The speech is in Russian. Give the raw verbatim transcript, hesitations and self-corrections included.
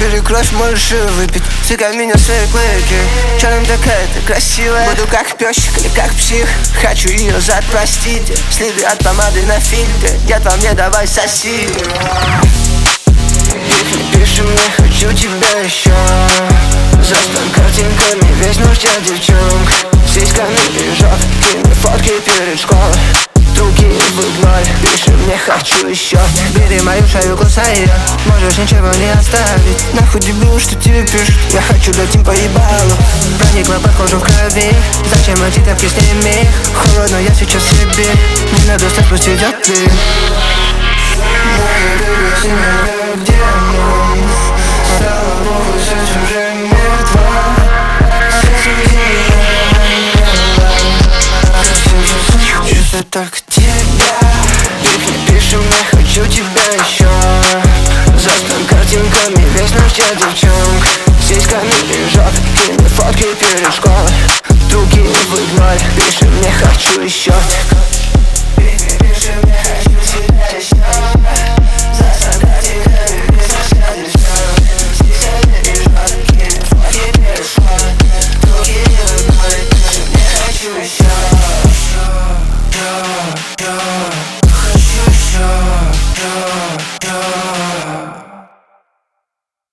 Бери кровь, можешь ее выпить. Цикай меня в свои клыки. Чё нам такая-то красивая? Буду как пёсик или как псих. Хочу ее запростить. Следы от помады на фильтре. Я там не давай соси. Их не пиши мне, хочу тебя еще. Заспан картинками, весь нуждя девчонка. Сиськами бежат, кинь фотки перед школой. Другие выгнали, пиши мне, хочу еще. Бери мою шею, кусай ее. Можешь ничего не оставить. Нахуй дебил, что тебе пишут. Я хочу дать им поебалу. Проникла под кожу в крови. Зачем эти тапки сними? Холодно, я сейчас себе. Не надо спустить от ты. Моя любовь, где мы? Стала богу, сейчас уже мертва. Чувствую только тебя. Их не пиши мне, хочу тебя еще. Заспан картинками, весь наш день девчонка. Сиськами бежат, кинь фотки перед школой. Другие выгнали, пиши мне, хочу еще. Пиши мне.